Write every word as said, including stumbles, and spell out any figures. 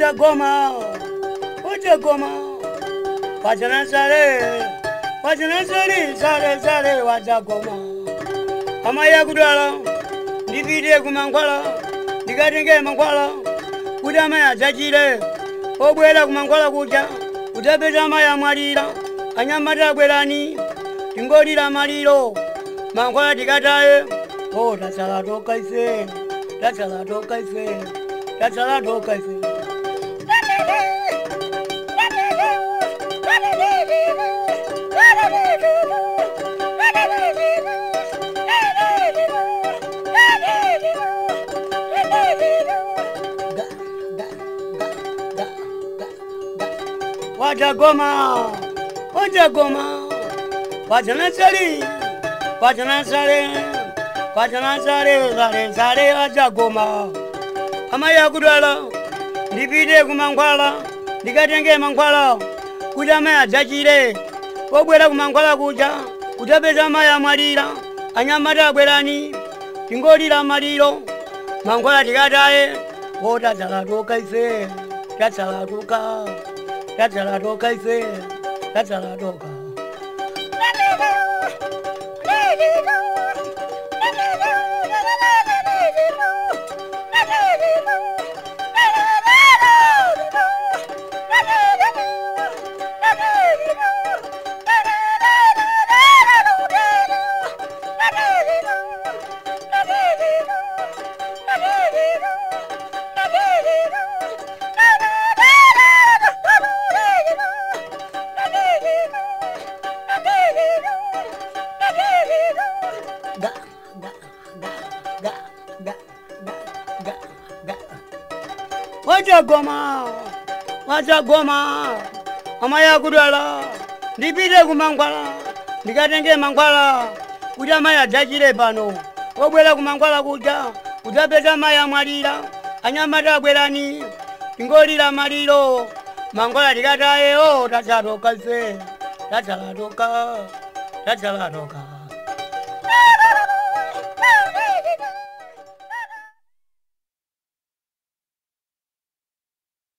Wajagoma, Wajagoma, Wajana Sare, Wajana Sare, Sare, Sare, Wajagoma. Amaya Gudala, Divide Gumanguala, Digatenge Manguala, Udamaya Jajire, Obuela Gumanguala Guja, Udabezamaya Marira, Anyamada Guerani, Ingorira Mariro, Manguala Digatae, oh, that's a lot of Kaise, that's a lot of Kaise, that's a lot of Kaise. Wajagoma, Wajagoma, Wajana Sari, Wajana Sari, Wajana Sari, Sari, Sari, Wajagoma. Amaya Gudala, Divide Gumanguala, Digatenge Manguala, Udamaya Jajire, Obuela Gumanguala Guja, Udabezamaya Marira, Anyamada Guerani, Ingorira Mariro, Manguala Digatae, oh, that's a lot of Kaise, that's a lot of Ka. That's a lot of Kaise, that's a lot of Ka. Wajagoma, Wajagoma, Amaya Gudala, Divide Gumanguala, Digatenge Manguala, Udamaya Jajire Bano, Obuela Gumanguala Guja, Udabezamaya Marira, Anyamada Guerani, Ingorira Mariro, Manguala Digatae, oh, that's a lot of Kaise, that's a lot of Ka, that's a lot of Ka.